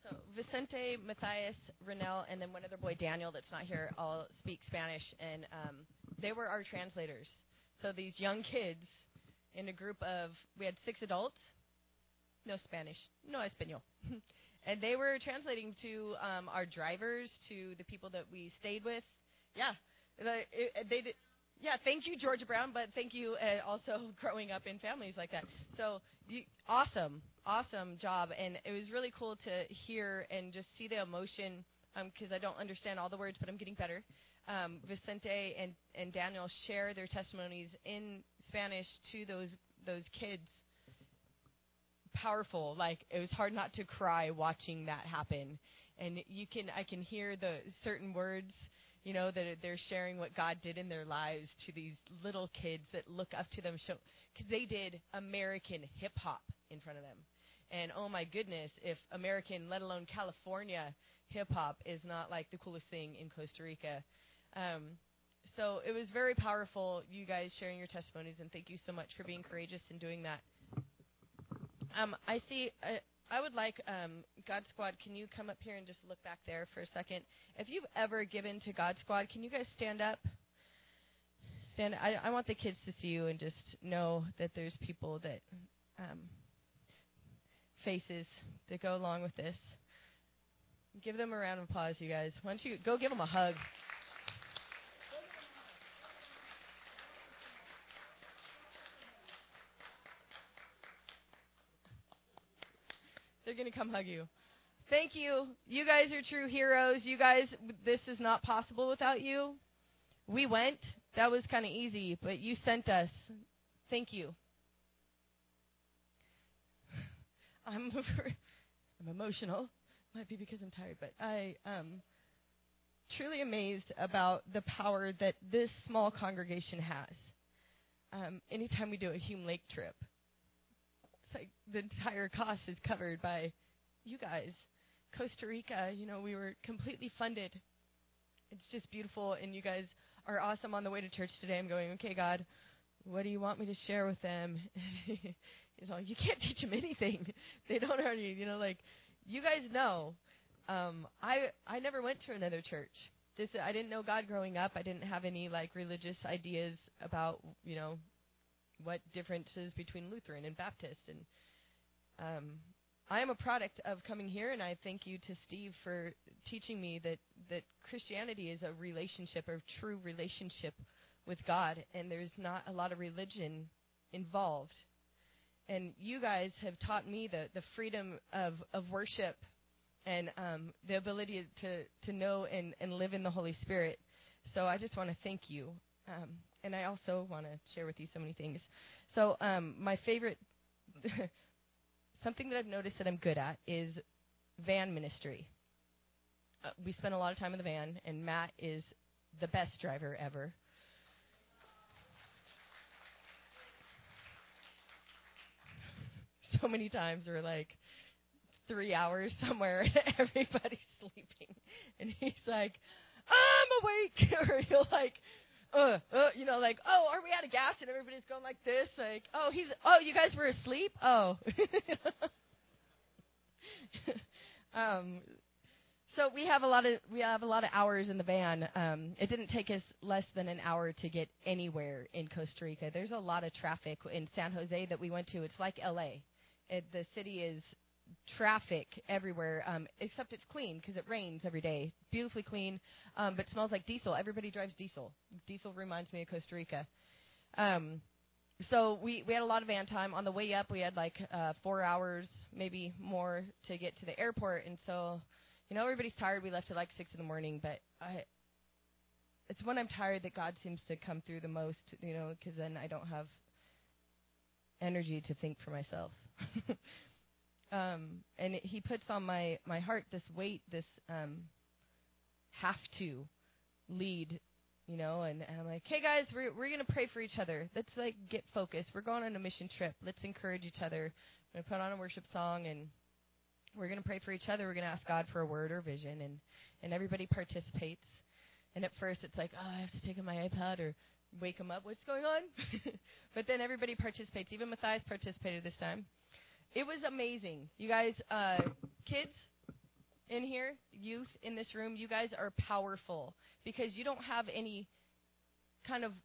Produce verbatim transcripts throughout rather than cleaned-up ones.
So Vicente, Matthias, Renell, and then one other boy, Daniel, that's not here, all speak Spanish, and um, they were our translators. So these young kids in a group of, we had six adults, no Spanish, no Espanol. And they were translating to um, our drivers, to the people that we stayed with. Yeah, the, it, they did. Yeah, thank you, Georgia Brown, but thank you uh, also growing up in families like that. So you, awesome, awesome job, and it was really cool to hear and just see the emotion, because um, I don't understand all the words, but I'm getting better. Um, Vicente and, and Daniel share their testimonies in Spanish to those those kids. Powerful. Like, it was hard not to cry watching that happen. And you can, I can hear the certain words, you know, that they're sharing what God did in their lives to these little kids that look up to them. Show, because they did American hip hop in front of them. And oh my goodness, if American, let alone California hip hop is not like the coolest thing in Costa Rica. Um, so it was very powerful, you guys sharing your testimonies, and thank you so much for being courageous and doing that. Um, I see, uh, I would like, um, God Squad, can you come up here and just look back there for a second? If you've ever given to God Squad, can you guys stand up? Stand. I, I want the kids to see you and just know that there's people that, um, faces that go along with this. Give them a round of applause, you guys. Why don't you go give them a hug? They're going to come hug you. Thank you. You guys are true heroes. You guys, this is not possible without you. We went. That was kind of easy, but you sent us. Thank you. I'm I'm emotional. Might be because I'm tired, but I am truly amazed about the power that this small congregation has. Um, anytime we do a Hume Lake trip, like the entire cost is covered by you guys. Costa Rica, you know, we were completely funded. It's just beautiful, and you guys are awesome. On the way to church today, I'm going, okay, God, what do you want me to share with them? He's all, you can't teach them anything. They don't already, you know, like, you guys know. Um, I I never went to another church. This I didn't know God growing up. I didn't have any, like, religious ideas about, you know, what differences between Lutheran and Baptist. And um, I am a product of coming here, and I thank you to Steve for teaching me that, that Christianity is a relationship, a true relationship with God, and there's not a lot of religion involved. And you guys have taught me the, the freedom of, of worship and um, the ability to, to know and, and live in the Holy Spirit. So I just want to thank you. Um, and I also want to share with you so many things. So um, my favorite, something that I've noticed that I'm good at is van ministry. Uh, we spend a lot of time in the van, and Matt is the best driver ever. So many times we're like three hours somewhere and everybody's sleeping. And he's like, I'm awake. Or he'll like, uh, uh, you know, like, oh, are we out of gas? And everybody's going like this. Like, oh, he's, oh, you guys were asleep? Oh. um, so we have a lot of, we have a lot of hours in the van. Um, it didn't take us less than an hour to get anywhere in Costa Rica. There's a lot of traffic in San Jose that we went to. It's like L A. It, the city is traffic everywhere, um, except it's clean because it rains every day. Beautifully clean, um, but smells like diesel. Everybody drives diesel. Diesel reminds me of Costa Rica. Um, so we, we had a lot of van time. On the way up, we had like uh, four hours, maybe more, to get to the airport. And so, you know, everybody's tired. We left at like six in the morning, but I, it's when I'm tired that God seems to come through the most, you know, because then I don't have energy to think for myself. um, and it, he puts on my, my heart this weight, this um, have to lead, you know, and, and I'm like, hey guys, we're we're gonna pray for each other. Let's like get focused. We're going on a mission trip. Let's encourage each other. I'm gonna put on a worship song, and we're gonna pray for each other. We're gonna ask God for a word or vision, and and everybody participates. And at first it's like, oh, I have to take my iPad or wake them up. What's going on? But then everybody participates. Even Matthias participated this time. It was amazing. You guys, uh, kids, in here, youth in this room, you guys are powerful because you don't have any kind of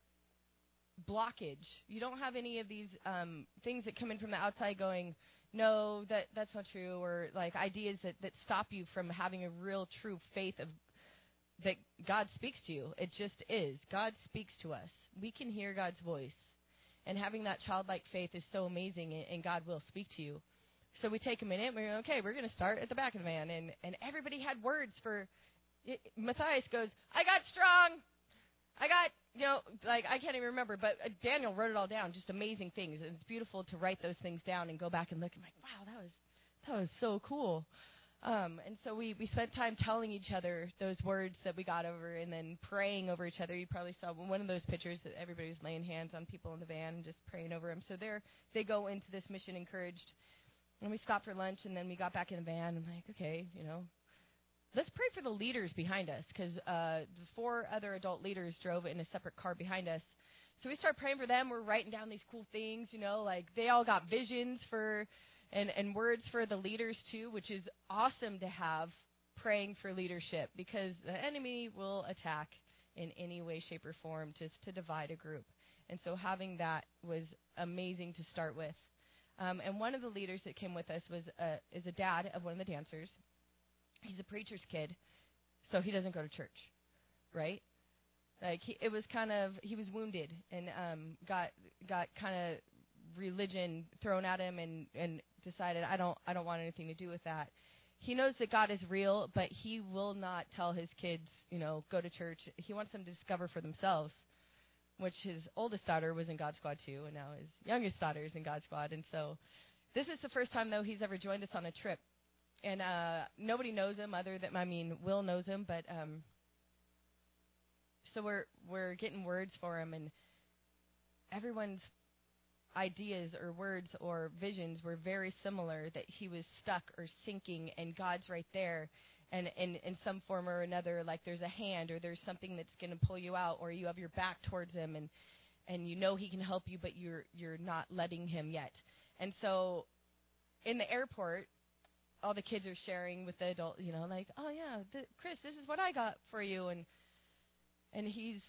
blockage. You don't have any of these um, things that come in from the outside going, no, that that's not true, or like ideas that, that stop you from having a real, true faith of that God speaks to you. It just is. God speaks to us. We can hear God's voice. And having that childlike faith is so amazing, and, and God will speak to you. So we take a minute, we're okay, we're going to start at the back of the van. And, and everybody had words for, it, Matthias goes, I got strong. I got, you know, like, I can't even remember, but uh, Daniel wrote it all down, just amazing things. And it's beautiful to write those things down and go back and look. I'm like, wow, that was, that was so cool. Um, and so we, we spent time telling each other those words that we got over and then praying over each other. You probably saw one of those pictures that everybody was laying hands on people in the van and just praying over them. So they're, they go into this mission encouraged. And we stopped for lunch, and then we got back in the van. I'm like, okay, you know, let's pray for the leaders behind us because uh, the four other adult leaders drove in a separate car behind us. So we start praying for them. We're writing down these cool things, you know, like they all got visions for and, and words for the leaders too, which is awesome to have praying for leadership because the enemy will attack in any way, shape, or form just to divide a group. And so having that was amazing to start with. Um, and one of the leaders that came with us was uh, is a dad of one of the dancers. He's a preacher's kid, so he doesn't go to church, right? Like he, it was kind of he was wounded and um, got got kind of religion thrown at him and, and decided I don't I don't want anything to do with that. He knows that God is real, but he will not tell his kids, you know, go to church. He wants them to discover for themselves. Which his oldest daughter was in God Squad too, and now his youngest daughter is in God Squad. And so this is the first time, though, he's ever joined us on a trip. And uh, nobody knows him other than, I mean, Will knows him, but um, so we're we're getting words for him, and everyone's ideas or words or visions were very similar, that he was stuck or sinking, and God's right there. And in, in some form or another, like there's a hand or there's something that's going to pull you out, or you have your back towards him, and and you know he can help you, but you're you're not letting him yet. And so in the airport, all the kids are sharing with the adult, you know, like, oh yeah, th- Chris, this is what I got for you, and and he's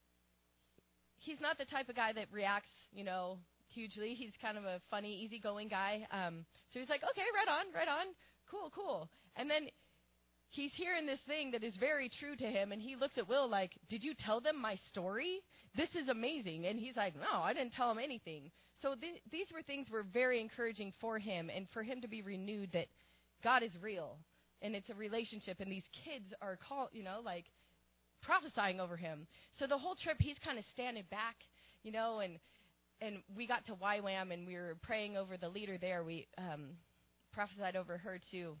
he's not the type of guy that reacts, you know, hugely. He's kind of a funny, easygoing guy. Um, so he's like, okay, right on, right on, cool, cool, and then he's hearing this thing that is very true to him, and he looks at Will like, did you tell them my story? This is amazing. And he's like, no, I didn't tell him anything. So th- these were things were very encouraging for him, and for him to be renewed that God is real, and it's a relationship, and these kids are called, you know, like prophesying over him. So the whole trip, he's kind of standing back, you know, and and we got to Y WAM, and we were praying over the leader there. We um, prophesied over her too.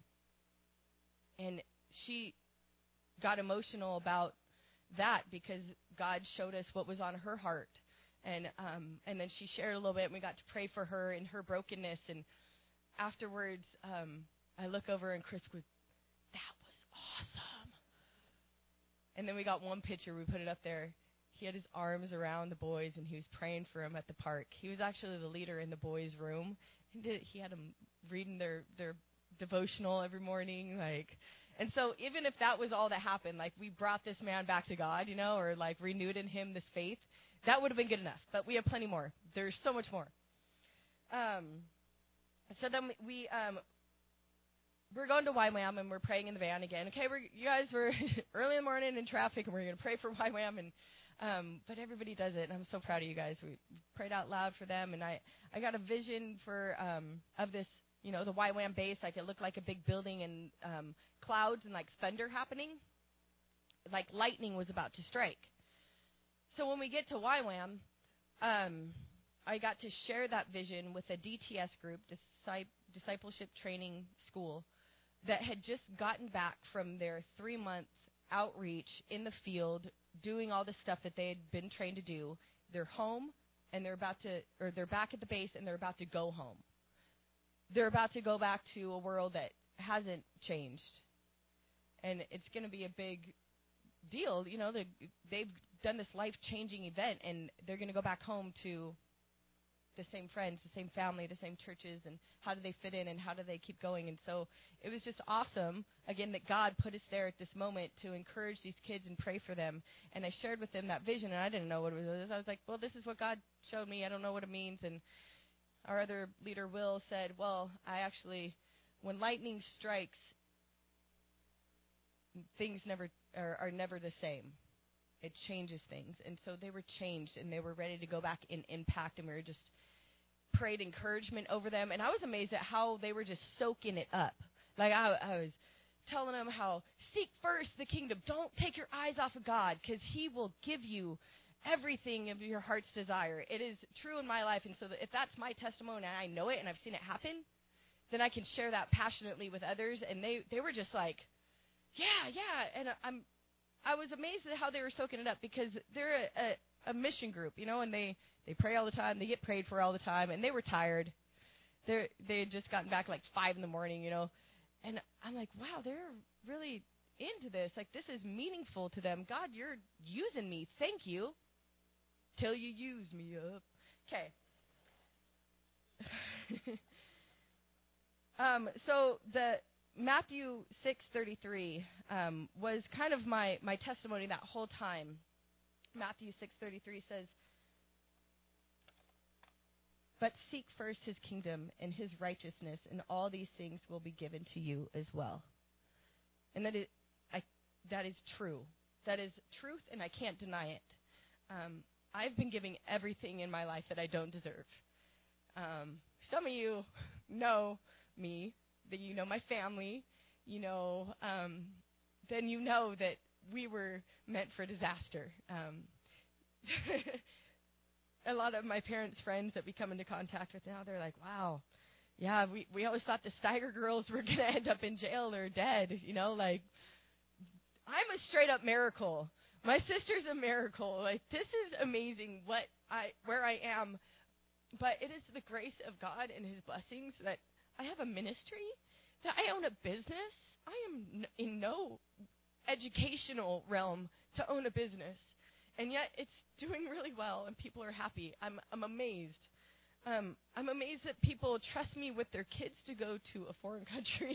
And she got emotional about that because God showed us what was on her heart. And um, and then she shared a little bit, and we got to pray for her and her brokenness. And afterwards, um, I look over, and Chris goes, that was awesome. And then we got one picture. We put it up there. He had his arms around the boys, and he was praying for them at the park. He was actually the leader in the boys' room. And did, he had them reading their, their devotional every morning, like... And so even if that was all that happened, like we brought this man back to God, you know, or like renewed in him this faith, that would have been good enough. But we have plenty more. There's so much more. Um, so then we, we um, we're going to Y WAM, and we're praying in the van again. Okay, we're, you guys were early in the morning in traffic, and we're going to pray for Y WAM. And um, but everybody does it, and I'm so proud of you guys. We prayed out loud for them, and I, I got a vision for um, of this. You know, the Y WAM base, like it looked like a big building and um, clouds and like thunder happening, like lightning was about to strike. So when we get to Y WAM, um, I got to share that vision with a D T S group, Discipleship Training School, that had just gotten back from their three-month outreach in the field, doing all the stuff that they had been trained to do. They're home, and they're about to, or they're back at the base, and they're about to go home. They're about to go back to a world that hasn't changed. And it's going to be a big deal. You know, they've done this life-changing event, and they're going to go back home to the same friends, the same family, the same churches, and how do they fit in and how do they keep going. And so it was just awesome, again, that God put us there at this moment to encourage these kids and pray for them. And I shared with them that vision, and I didn't know what it was. I was like, well, this is what God showed me. I don't know what it means. And our other leader, Will, said, well, I actually, when lightning strikes, things never are, are never the same. It changes things. And so they were changed, and they were ready to go back in impact, and we were just prayed encouragement over them. And I was amazed at how they were just soaking it up. Like I, I was telling them how, seek first the kingdom. Don't take your eyes off of God, because he will give you everything of your heart's desire. It is true in my life. And so if that's my testimony and I know it and I've seen it happen, then I can share that passionately with others. And they, they were just like, yeah, yeah. And I'm I was amazed at how they were soaking it up, because they're a, a, a mission group, you know, and they, they pray all the time. They get prayed for all the time, and they were tired. They they had just gotten back like five in the morning, you know. And I'm like, wow, they're really into this. Like, this is meaningful to them. God, you're using me. Thank you. Till you use me up. Okay. um, so the Matthew six thirty-three um, was kind of my, my testimony that whole time. Matthew six thirty-three says, but seek first his kingdom and his righteousness, and all these things will be given to you as well. And that is, I, that is true. That is truth, and I can't deny it. Um, I've been giving everything in my life that I don't deserve. Um, some of you know me, that you know my family, you know, um, then you know that we were meant for disaster. Um, a lot of my parents' friends that we come into contact with now, they're like, wow, yeah, we, we always thought the Steiger girls were going to end up in jail or dead, you know, like, I'm a straight-up miracle. My sister's a miracle. Like, this is amazing what I where I am. But it is the grace of God and his blessings that I have a ministry, that I own a business. I am n- in no educational realm to own a business. And yet it's doing really well and people are happy. I'm I'm amazed. Um, I'm amazed that people trust me with their kids to go to a foreign country.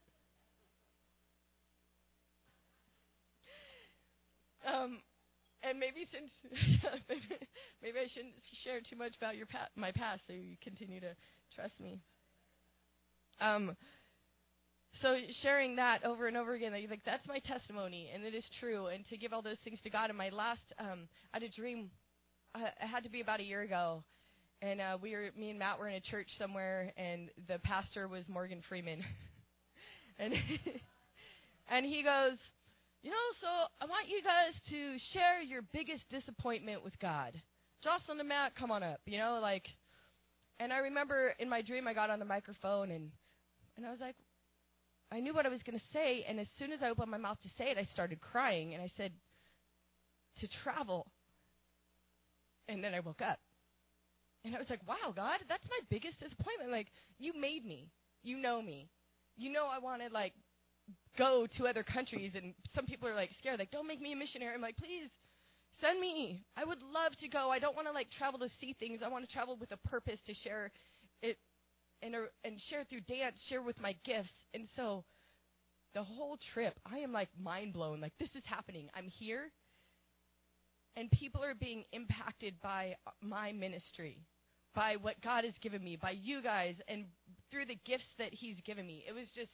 um, and maybe since maybe, maybe I shouldn't share too much about your pa- my past, so you continue to trust me. Um, so sharing that over and over again, like, like that's my testimony, and it is true. And to give all those things to God. And my last, um, I had a dream. I, it had to be about a year ago, and uh, we were, me and Matt were in a church somewhere, and the pastor was Morgan Freeman, and and he goes, you know, so I want you guys to share your biggest disappointment with God. Jocelyn and Matt, come on up, you know, like. And I remember in my dream, I got on the microphone, and and I was like, I knew what I was going to say, and as soon as I opened my mouth to say it, I started crying, and I said, to travel. And then I woke up. And I was like, wow, God, that's my biggest disappointment. Like, you made me. You know me. You know I want to, like, go to other countries, and some people are, like, scared. Like, don't make me a missionary. I'm like, please, send me. I would love to go. I don't want to, like, travel to see things. I want to travel with a purpose to share it and, uh, and share through dance, share with my gifts. And so the whole trip, I am, like, mind blown. Like, this is happening. I'm here. And people are being impacted by my ministry, by what God has given me, by you guys, and through the gifts that he's given me. It was just,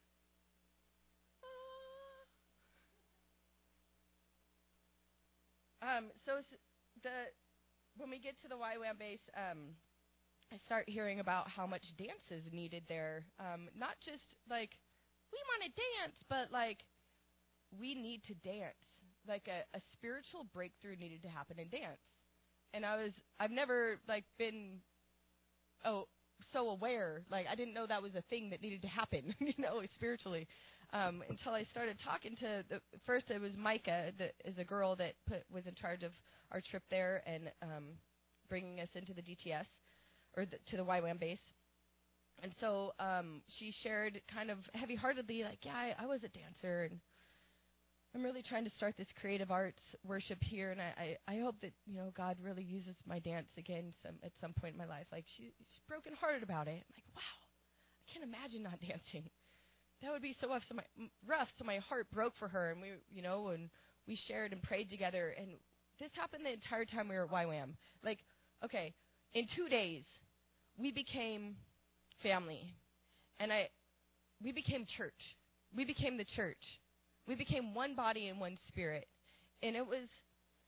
uh, um, so the when we get to the Y WAM base, um, I start hearing about how much dance is needed there. Um, not just like we want to dance, but like we need to dance. Like a, a spiritual breakthrough needed to happen in dance. And I was, I've never like been, oh, so aware. Like I didn't know that was a thing that needed to happen, you know, spiritually, um, until I started talking to the, first it was Micah, that is a girl that put, was in charge of our trip there and um, bringing us into the D T S or the, to the Y WAM base. And so um, she shared kind of heavy-heartedly, like, yeah, I, I was a dancer, and I'm really trying to start this creative arts worship here, and I, I, I hope that, you know, God really uses my dance again some at some point in my life. Like, she, she's brokenhearted about it. I'm like, wow, I can't imagine not dancing. That would be so rough. So my, m- rough. So my heart broke for her, and we, you know, and we shared and prayed together. And this happened the entire time we were at Y WAM. Like, okay, in two days, we became family, and I, we became church. We became the church. We became one body and one spirit. And it was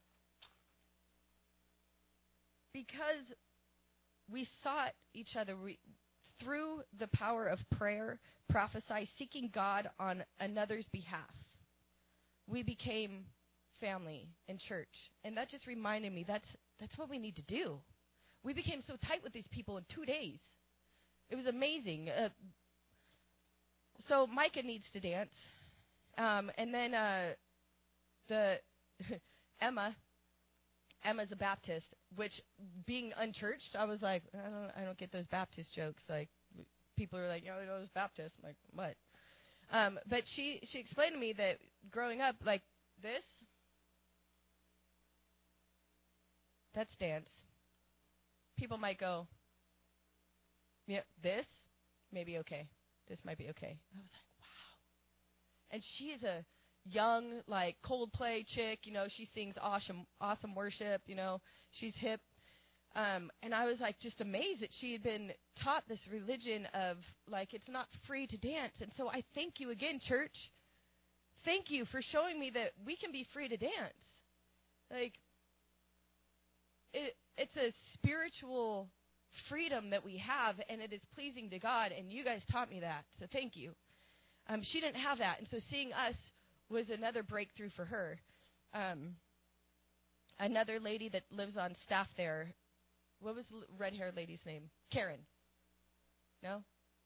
because we sought each other we, through the power of prayer, prophesy, seeking God on another's behalf. We became family and church. And that just reminded me that's that's what we need to do. We became so tight with these people in two days. It was amazing. Uh, so Micah needs to dance. Um, and then uh, the Emma, Emma's a Baptist, which being unchurched, I was like, I don't, I don't get those Baptist jokes. Like, people are like, you know, those Baptists. I'm like, what? Um, but she, she explained to me that growing up, like this, that's dance. People might go, yeah, this, maybe okay. This might be okay. I was like, and she is a young, like, Coldplay chick. You know, she sings awesome, awesome worship. You know, she's hip. Um, and I was, like, just amazed that she had been taught this religion of, like, it's not free to dance. And so I thank you again, church. Thank you for showing me that we can be free to dance. Like, it, it's a spiritual freedom that we have, and it is pleasing to God. And you guys taught me that, so thank you. Um, she didn't have that, and so seeing us was another breakthrough for her. Um, another lady that lives on staff there, what was the red-haired lady's name? Karen. No?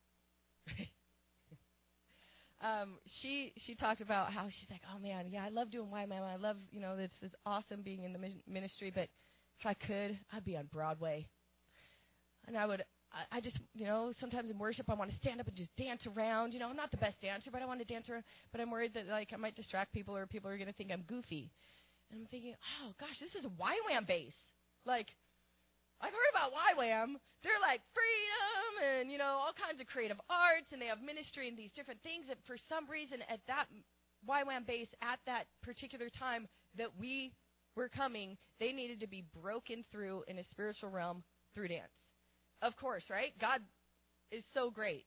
um, she she talked about how she's like, oh, man, yeah, I love doing Y WAM. I love, you know, this is awesome being in the ministry, but if I could, I'd be on Broadway. And I would... I just, you know, sometimes in worship I want to stand up and just dance around. You know, I'm not the best dancer, but I want to dance around. But I'm worried that, like, I might distract people or people are going to think I'm goofy. And I'm thinking, oh, gosh, this is a Y WAM base. Like, I've heard about Y WAM. They're like freedom and, you know, all kinds of creative arts, and they have ministry and these different things. And for some reason at that Y WAM base at that particular time that we were coming, they needed to be broken through in a spiritual realm through dance. Of course, right? God is so great.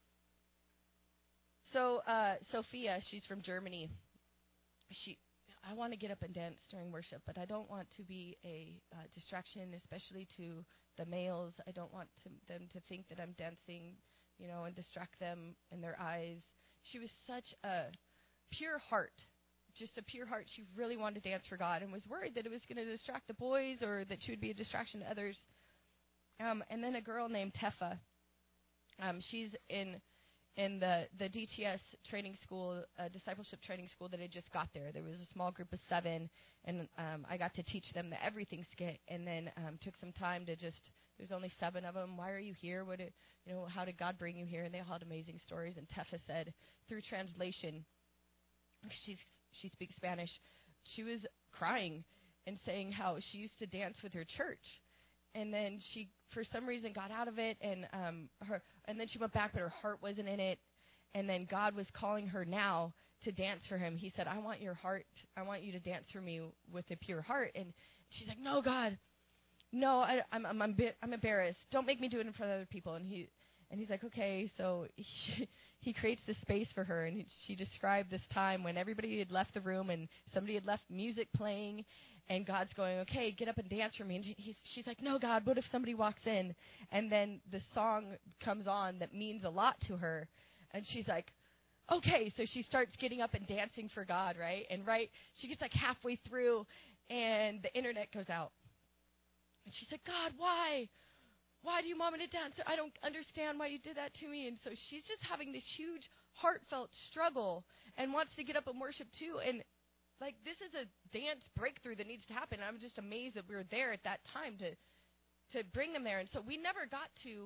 So uh, Sophia, she's from Germany. She, I want to get up and dance during worship, but I don't want to be a uh, distraction, especially to the males. I don't want to, them to think that I'm dancing, you know, and distract them in their eyes. She was such a pure heart, just a pure heart. She really wanted to dance for God and was worried that it was going to distract the boys or that she would be a distraction to others. Um, and then a girl named Tefa. Um, she's in in the, the D T S training school, uh, discipleship training school that had just got there. There was a small group of seven, and um, I got to teach them the everything skit, and then um, took some time to just, there's only seven of them. Why are you here? What did, you know, how did God bring you here? And they all had amazing stories. And Tefa said, through translation, she's, she speaks Spanish, she was crying and saying how she used to dance with her church. And then she, for some reason, got out of it, and um, her, and then she went back, but her heart wasn't in it. And then God was calling her now to dance for Him. He said, "I want your heart. I want you to dance for me with a pure heart." And she's like, "No, God, no, I, I'm, I'm, I'm, I'm embarrassed. Don't make me do it in front of other people." And he, and he's like, "Okay." So he, he creates this space for her, and he, she described this time when everybody had left the room and somebody had left music playing. And God's going, "Okay, get up and dance for me." And he's, she's like, "No, God, what if somebody walks in?" And then the song comes on that means a lot to her. And she's like, "Okay." So she starts getting up and dancing for God, right? And right, she gets like halfway through, and the internet goes out. And she's like, "God, why? Why do you want me to dance? I don't understand why you did that to me." And so she's just having this huge heartfelt struggle and wants to get up and worship too. And like, this is a dance breakthrough that needs to happen. I'm just amazed that we were there at that time to to bring them there. And so we never got to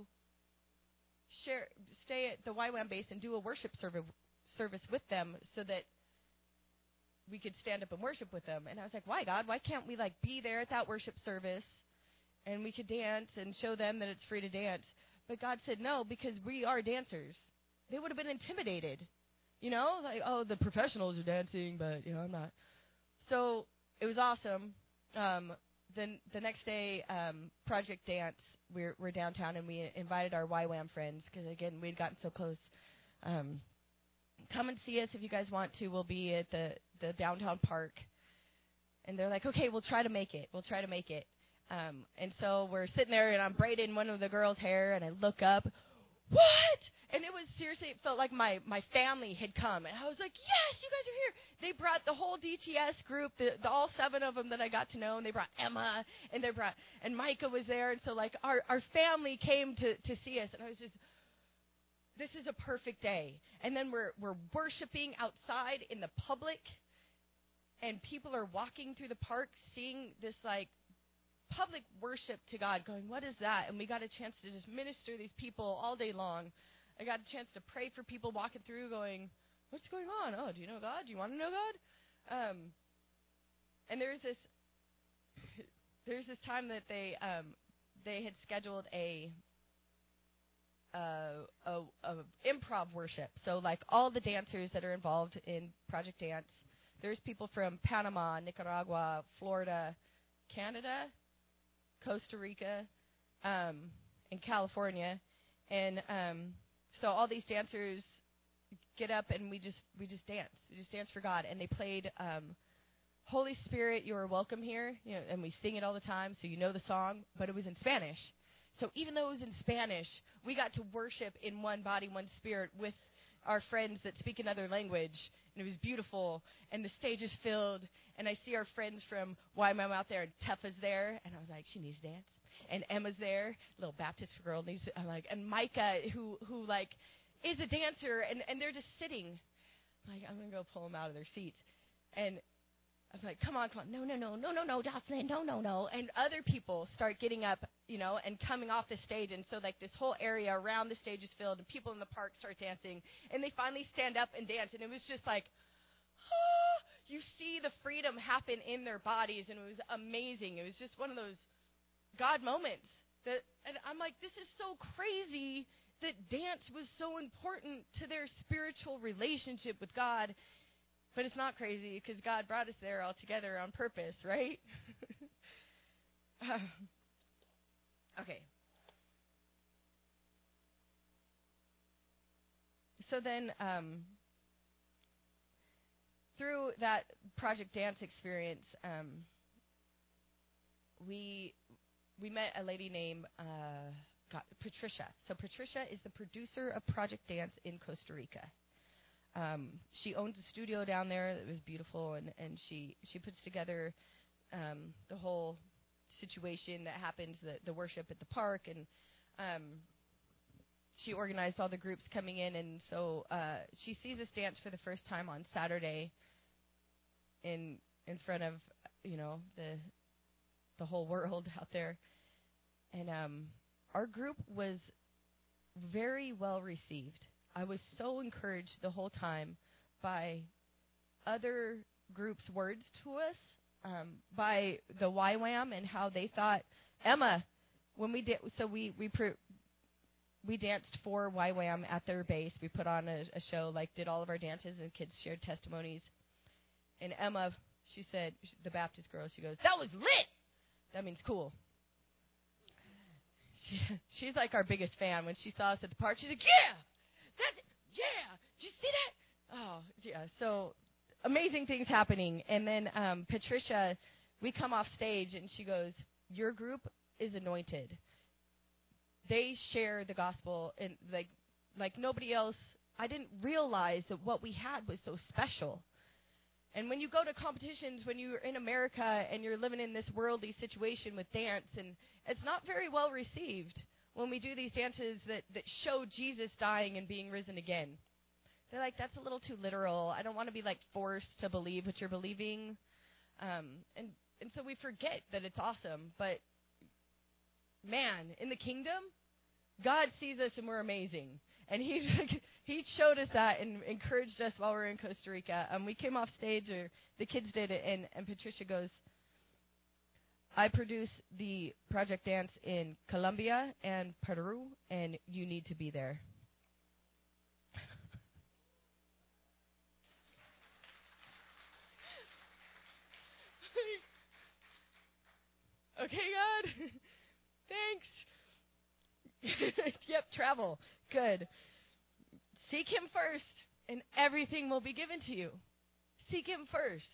share, stay at the Y WAM base and do a worship service service with them, so that we could stand up and worship with them. And I was like, why, God? Why can't we, like, be there at that worship service and we could dance and show them that it's free to dance? But God said no, because we are dancers. They would have been intimidated. You know, like, oh, the professionals are dancing, but, you know, I'm not. So it was awesome. Um, then the next day, um, Project Dance, we're, we're downtown, and we invited our Y WAM friends because, again, we'd gotten so close. Um, come and see us if you guys want to. We'll be at the, the downtown park. And they're like, okay, we'll try to make it. We'll try to make it. Um, and so we're sitting there, and I'm braiding one of the girls' hair, and I look up. What? And it was seriously, it felt like my, my family had come. And I was like, yes, you guys are here. They brought the whole D T S group, the, the all seven of them that I got to know. And they brought Emma, and they brought, and Micah was there. And so, like, our, our family came to, to see us. And I was just, this is a perfect day. And then we're, we're worshiping outside in the public. And people are walking through the park, seeing this, like, public worship to God, going, what is that? And we got a chance to just minister these people all day long. I got a chance to pray for people walking through, going, what's going on? Oh, do you know God? Do you want to know God? Um, and there's this, there's this time that they um, they had scheduled a, uh, a a improv worship. So like all the dancers that are involved in Project Dance, there's people from Panama, Nicaragua, Florida, Canada, Costa Rica, um, and California, and um, so all these dancers get up and we just we just dance, we just dance for God. And they played um, "Holy Spirit, You Are Welcome Here," you know, and we sing it all the time, so you know the song. But it was in Spanish, so even though it was in Spanish, we got to worship in one body, one spirit with our friends that speak another language, and it was beautiful. And the stage is filled, and I see our friends from Y M out there, and Teffa's there, and I was like, she needs to dance. And Emma's there, little Baptist girl needs to, I'm like, and Micah, who who like is a dancer, and and they're just sitting. I'm like, I'm gonna go pull them out of their seats, and I was like, come on, come on, no, no, no, no, no, no, Jocelyn, no, no, no. And other people start getting up, you know, and coming off the stage. And so, like, this whole area around the stage is filled, and people in the park start dancing. And they finally stand up and dance. And it was just like, ah, you see the freedom happen in their bodies. And it was amazing. It was just one of those God moments. That, and I'm like, this is so crazy that dance was so important to their spiritual relationship with God. But it's not crazy because God brought us there all together on purpose, right? uh, okay. So then um, through that Project Dance experience, um, we we met a lady named uh, God, Patricia. So Patricia is the producer of Project Dance in Costa Rica. Um, she owns a studio down there that was beautiful, and, and she, she puts together um, the whole situation that happens, the, the worship at the park, and um, she organized all the groups coming in, and so uh, she sees us dance for the first time on Saturday in in front of, you know, the the whole world out there, and um, our group was very well received. I was so encouraged the whole time by other groups' words to us, um, by the Y WAM and how they thought Emma. When we did, so we we pr- we danced for Y WAM at their base. We put on a, a show, like did all of our dances, and kids shared testimonies. And Emma, she said, the Baptist girl, she goes, "That was lit." That means cool. She, she's like our biggest fan. When she saw us at the park, she's like, "Yeah. That's, yeah, did you see that?" Oh, yeah, so amazing things happening. And then um, Patricia, we come off stage, and she goes, "Your group is anointed. They share the gospel, and like like nobody else. I didn't realize that what we had was so special." And when you go to competitions, when you're in America and you're living in this worldly situation with dance, and it's not very well received when we do these dances that, that show Jesus dying and being risen again. They're like, that's a little too literal. I don't want to be, like, forced to believe what you're believing. Um, and, and so we forget that it's awesome. But, man, in the kingdom, God sees us and we're amazing. And he he showed us that and encouraged us while we were in Costa Rica. Um, we came off stage, or the kids did it, and, and Patricia goes, I produce the project dance in Colombia and Peru, and you need to be there. Okay, God. Thanks. Yep, travel. Good. Seek him first, and everything will be given to you. Seek him first.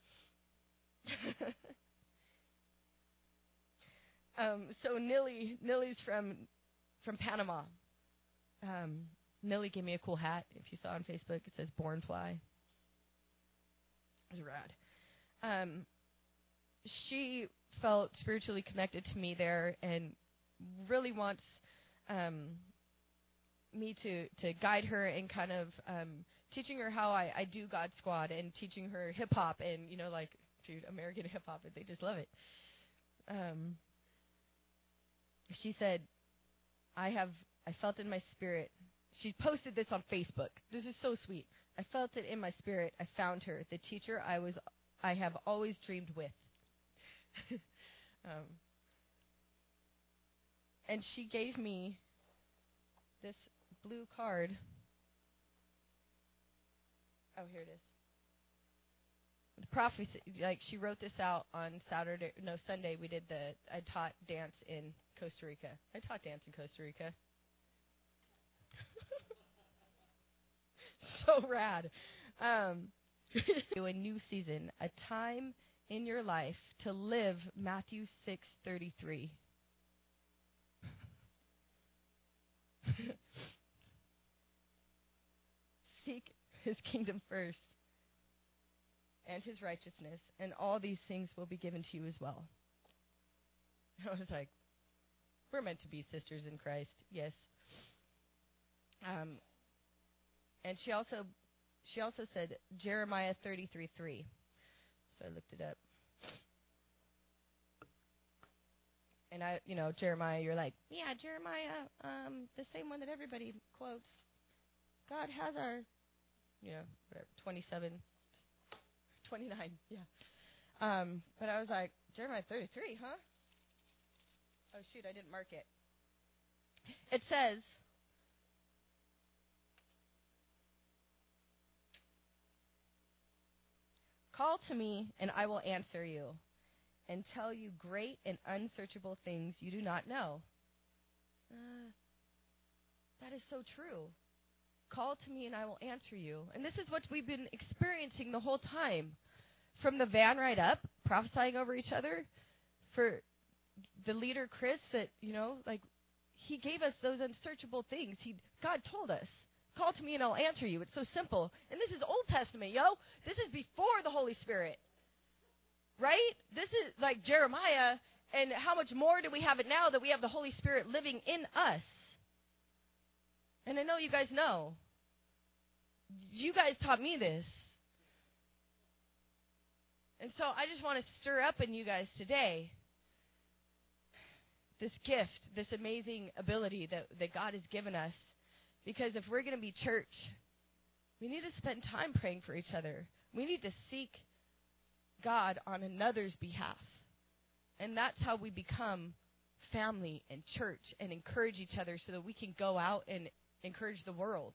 um, so Nilly, Nilly's from from Panama. Um, Nilly gave me a cool hat. If you saw on Facebook, it says Born Fly. It was rad. Um, she felt spiritually connected to me there and really wants um, me to, to guide her and kind of um, teaching her how I, I do God Squad and teaching her hip-hop and, you know, like, dude, American hip-hop, they just love it. Um, she said, I have, I felt in my spirit. She posted this on Facebook. This is so sweet. I felt it in my spirit. I found her, the teacher I was, I have always dreamed with. um, and she gave me this blue card. Oh, here it is. The prophecy, like she wrote this out on Saturday, no, Sunday. We did the, I taught dance in Costa Rica. I taught dance in Costa Rica. So rad. Um, a new season, a time in your life to live Matthew six thirty-three. Seek his kingdom first and his righteousness, and all these things will be given to you as well. I was like, we're meant to be sisters in Christ, yes. Um, and she also she also said Jeremiah thirty-three three. So I looked it up. And I, you know, Jeremiah, you're like, yeah, Jeremiah, um, the same one that everybody quotes. God has our, you know, whatever, twenty-seven, twenty-nine, yeah. Um, but I was like, Jeremiah thirty-three, huh? Oh, shoot, I didn't mark it. It says, call to me, and I will answer you, and tell you great and unsearchable things you do not know. Uh, that is so true. Call to me, and I will answer you. And this is what we've been experiencing the whole time. From the van right up, prophesying over each other, for the leader, Chris, that, you know, like, he gave us those unsearchable things. He, God told us, call to me and I'll answer you. It's so simple. And this is Old Testament, yo. This is before the Holy Spirit. Right? This is like Jeremiah, and how much more do we have it now that we have the Holy Spirit living in us? And I know you guys know. You guys taught me this. And so I just want to stir up in you guys today this gift, this amazing ability that, that God has given us. Because if we're going to be church, we need to spend time praying for each other. We need to seek God on another's behalf. And that's how we become family and church and encourage each other so that we can go out and encourage the world.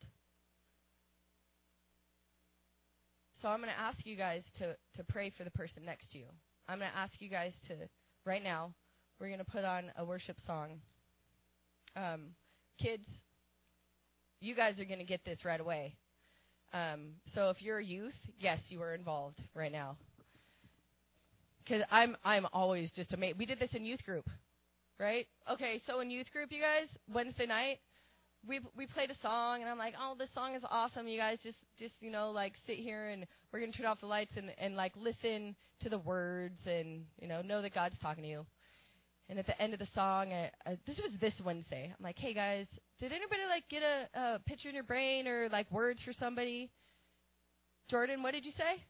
So I'm going to ask you guys to, to pray for the person next to you. I'm going to ask you guys to, right now, we're going to put on a worship song. Um, kids, you guys are going to get this right away. Um, so if you're a youth, yes, you are involved right now. Because I'm I'm always just amazed. We did this in youth group, right? Okay, so in youth group, you guys, Wednesday night, we we played a song, and I'm like, oh, this song is awesome. You guys just, just you know, like, sit here, and we're going to turn off the lights and, and, like, listen to the words and, you know, know that God's talking to you. And at the end of the song, I, I, this was this Wednesday. I'm like, hey, guys, did anybody, like, get a, a picture in your brain or, like, words for somebody? Jordan, what did you say?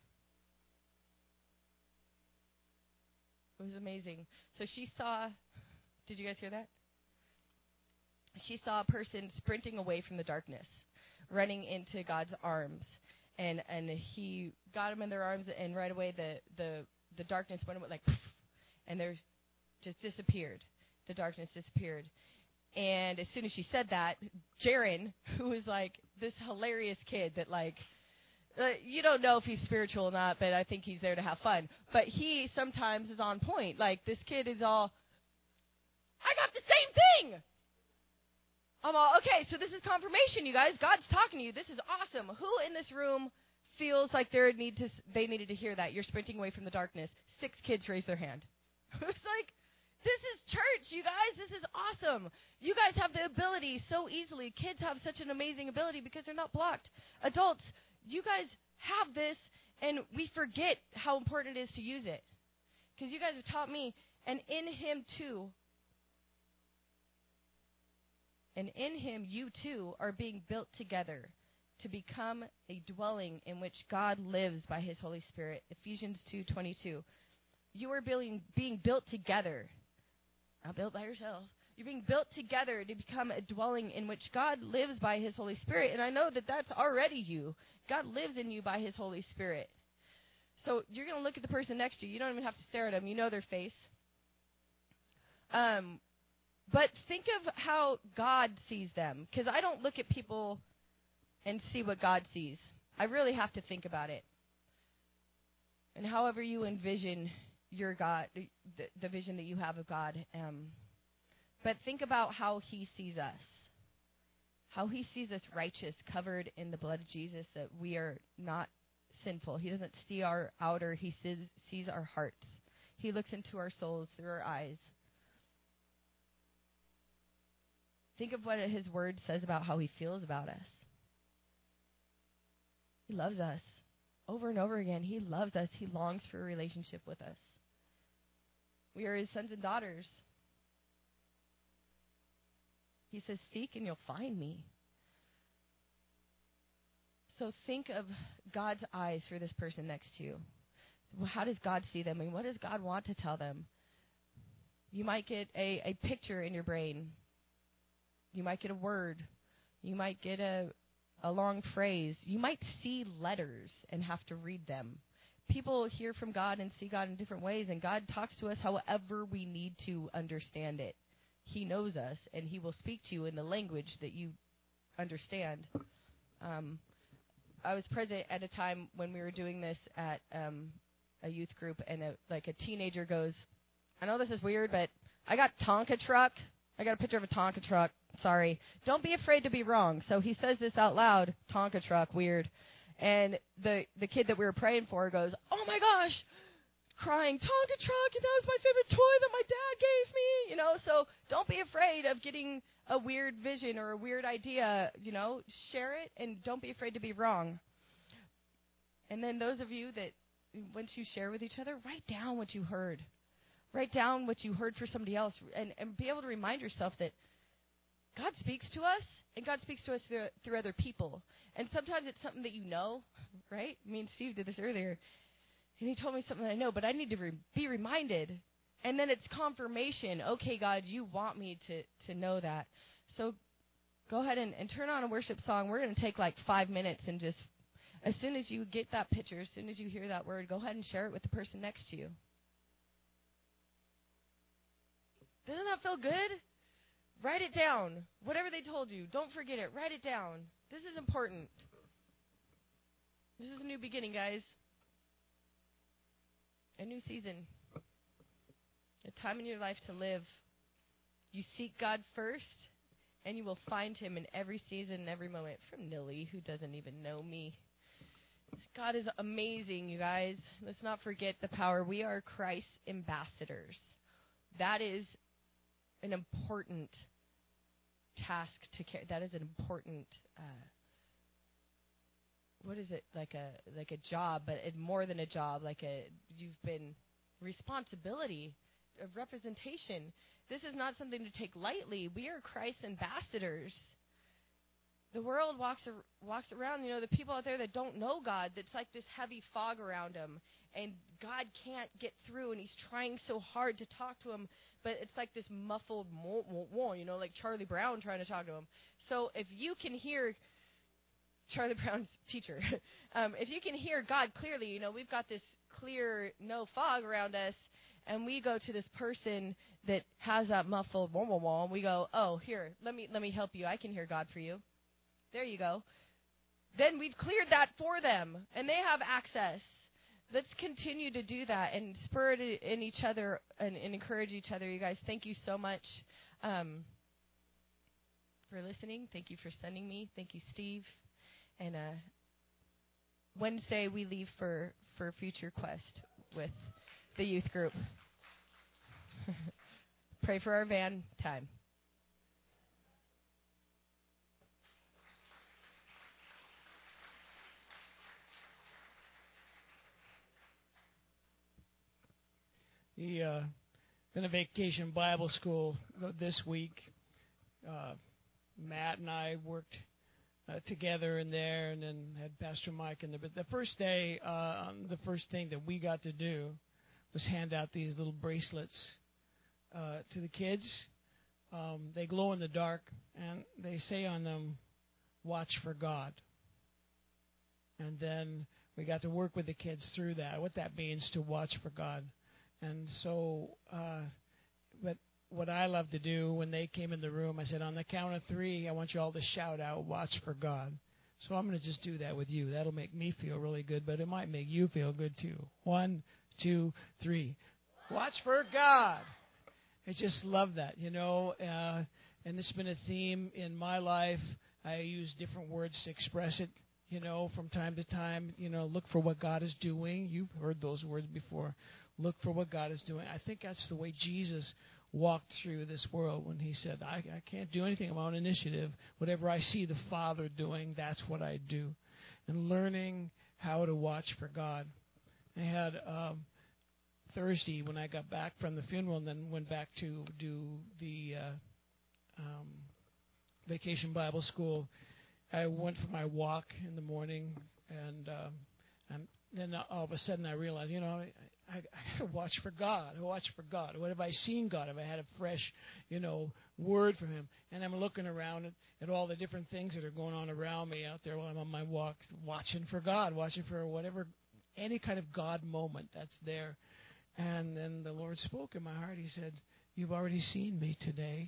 It was amazing. So she saw, did you guys hear that? she saw a person sprinting away from the darkness, running into God's arms. And and he got them in their arms, and right away the, the, the darkness went like, and they just disappeared. The darkness disappeared. And as soon as she said that, Jaron, who was like this hilarious kid that like, uh, you don't know if he's spiritual or not, but I think he's there to have fun. But he sometimes is on point. Like, this kid is all, I got the same thing. I'm all, okay, so this is confirmation, you guys. God's talking to you. This is awesome. Who in this room feels like they need to, they needed to hear that? You're sprinting away from the darkness. Six kids raise their hand. It's like, this is church, you guys. This is awesome. You guys have the ability so easily. Kids have such an amazing ability because they're not blocked. Adults, you guys have this, and we forget how important it is to use it. Because you guys have taught me, and in him too, and in him you too are being built together to become a dwelling in which God lives by his Holy Spirit. Ephesians two twenty-two. You are being, being built together. Not built by yourself. You're being built together to become a dwelling in which God lives by his Holy Spirit. And I know that that's already you. God lives in you by his Holy Spirit. So you're going to look at the person next to you. You don't even have to stare at them. You know their face. Um, but think of how God sees them. Because I don't look at people and see what God sees. I really have to think about it. And however you envision your God, the, the vision that you have of God. Um, but think about how he sees us. How he sees us righteous, covered in the blood of Jesus, that we are not sinful. He doesn't see our outer. He sees, sees our hearts. He looks into our souls through our eyes. Think of what his word says about how he feels about us. He loves us. Over and over again, he loves us. He longs for a relationship with us. We are his sons and daughters. He says, seek and you'll find me. So think of God's eyes for this person next to you. Well, how does God see them, and what does God want to tell them? You might get a, a picture in your brain. You might get a word. You might get a, a long phrase. You might see letters and have to read them. People hear from God and see God in different ways, and God talks to us however we need to understand it. He knows us, and he will speak to you in the language that you understand. Um, I was present at a time when we were doing this at um, a youth group, and a, like a teenager goes, I know this is weird, but I got Tonka truck. I got a picture of a Tonka truck. Sorry. Don't be afraid to be wrong. So he says this out loud, Tonka truck, weird. And the the kid that we were praying for goes, oh my gosh, crying, Tonka truck, and that was my favorite toy that my dad gave me. You know, so don't be afraid of getting a weird vision or a weird idea. You know, share it, and don't be afraid to be wrong. And then those of you that, once you share with each other, write down what you heard. Write down what you heard for somebody else, and, and be able to remind yourself that God speaks to us, and God speaks to us through, through other people. And sometimes it's something that you know, right? Me and Steve did this earlier. And he told me something that I know, but I need to re- be reminded. And then it's confirmation. Okay, God, you want me to, to know that. So go ahead and, and turn on a worship song. We're going to take like five minutes and just, as soon as you get that picture, as soon as you hear that word, go ahead and share it with the person next to you. Doesn't that feel good? Write it down. Whatever they told you, don't forget it. Write it down. This is important. This is a new beginning, guys. A new season. A time in your life to live. You seek God first, and you will find him in every season and every moment. From Nilly, who doesn't even know me. God is amazing, you guys. Let's not forget the power. We are Christ's ambassadors. That is an important task to carry. That is an important, uh, what is it, like a like a job, but it, more than a job, like a, you've been, responsibility of representation. This is not something to take lightly. We are Christ's ambassadors. the world walks ar- walks around, you know, the people out there that don't know God, that's like this heavy fog around them, and God can't get through, and he's trying so hard to talk to him, but it's like this muffled, mo- mo- mo, you know, like Charlie Brown trying to talk to him. So if you can hear Charlie Brown's teacher, um, if you can hear God clearly, you know, we've got this clear, no fog around us, and we go to this person that has that muffled, mo- mo- mo, and we go, oh, here, let me let me help you. I can hear God for you. There you go. Then we've cleared that for them, and they have access. Let's continue to do that and spur it in each other and, and encourage each other. You guys, thank you so much um, for listening. Thank you for sending me. Thank you, Steve. And uh, Wednesday we leave for, for Future Quest with the youth group. Pray for our van time. The uh, been a vacation Bible school this week. Uh, Matt and I worked uh, together in there, and then had Pastor Mike in there. But the first day, uh, the first thing that we got to do was hand out these little bracelets uh, to the kids. Um, they glow in the dark, and they say on them, "Watch for God." And then we got to work with the kids through that, what that means to watch for God. And so, uh, but what I love to do when they came in the room, I said, on the count of three, I want you all to shout out, "Watch for God." So I'm going to just do that with you. That'll make me feel really good, but it might make you feel good too. One, two, three. Watch for God. I just love that, you know, uh, and it's been a theme in my life. I use different words to express it, you know, from time to time. You know, look for what God is doing. You've heard those words before. Look for what God is doing. I think that's the way Jesus walked through this world when he said, I, I can't do anything of my own initiative. Whatever I see the Father doing, that's what I do. And learning how to watch for God. I had um, Thursday when I got back from the funeral and then went back to do the uh, um, Vacation Bible School. I went for my walk in the morning, and um, and then all of a sudden I realized, you know, I, I, I got to watch for God. I watch for God. What have I seen God? Have I had a fresh, you know, word from Him? And I'm looking around at, at all the different things that are going on around me out there while I'm on my walk, watching for God, watching for whatever, any kind of God moment that's there. And then the Lord spoke in my heart. He said, "You've already seen me today."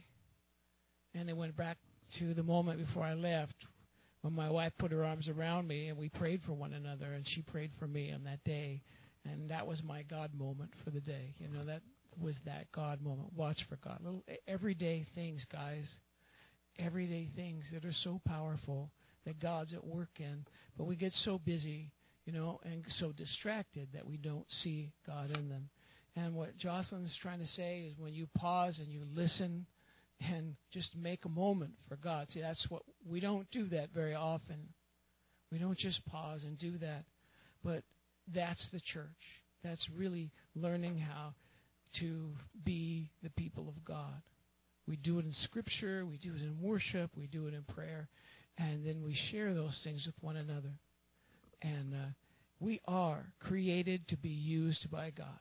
And it went back to the moment before I left, when my wife put her arms around me and we prayed for one another, and she prayed for me on that day. And that was my God moment for the day. You know, that was that God moment. Watch for God. Little everyday things, guys. Everyday things that are so powerful that God's at work in. But we get so busy, you know, and so distracted that we don't see God in them. And what Jocelyn's trying to say is when you pause and you listen and just make a moment for God. See, that's what we don't do that very often. We don't just pause and do that. But that's the church. That's really learning how to be the people of God. We do it in Scripture. We do it in worship. We do it in prayer. And then we share those things with one another. And uh, we are created to be used by God.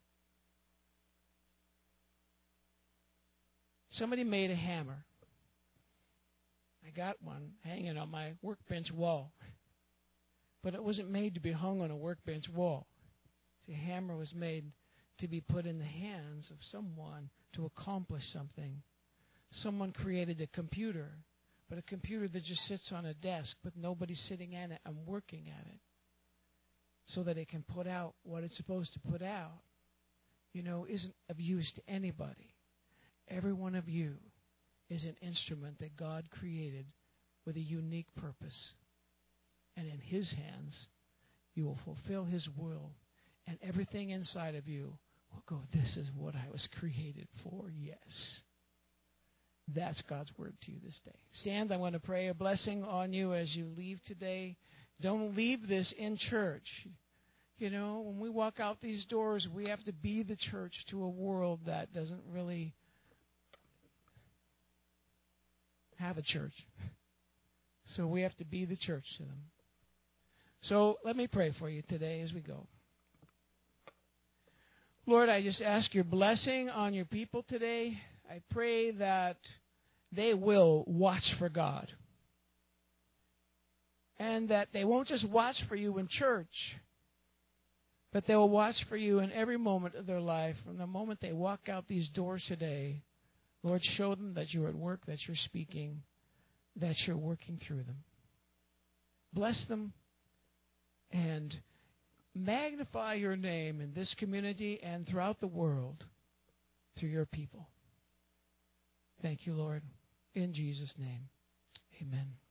Somebody made a hammer. I got one hanging on my workbench wall. But it wasn't made to be hung on a workbench wall. See, a hammer was made to be put in the hands of someone to accomplish something. Someone created a computer, but a computer that just sits on a desk with nobody sitting at it and working at it so that it can put out what it's supposed to put out, you know, isn't of use to anybody. Every one of you is an instrument that God created with a unique purpose. And in His hands, you will fulfill His will. And everything inside of you will go, this is what I was created for, yes. That's God's word to you this day. Stand, I want to pray a blessing on you as you leave today. Don't leave this in church. You know, when we walk out these doors, we have to be the church to a world that doesn't really have a church. So we have to be the church to them. So let me pray for you today as we go. Lord, I just ask your blessing on your people today. I pray that they will watch for God. And that they won't just watch for you in church, but they will watch for you in every moment of their life. From the moment they walk out these doors today, Lord, show them that you're at work, that you're speaking, that you're working through them. Bless them and magnify your name in this community and throughout the world through your people. Thank you, Lord. In Jesus' name, amen.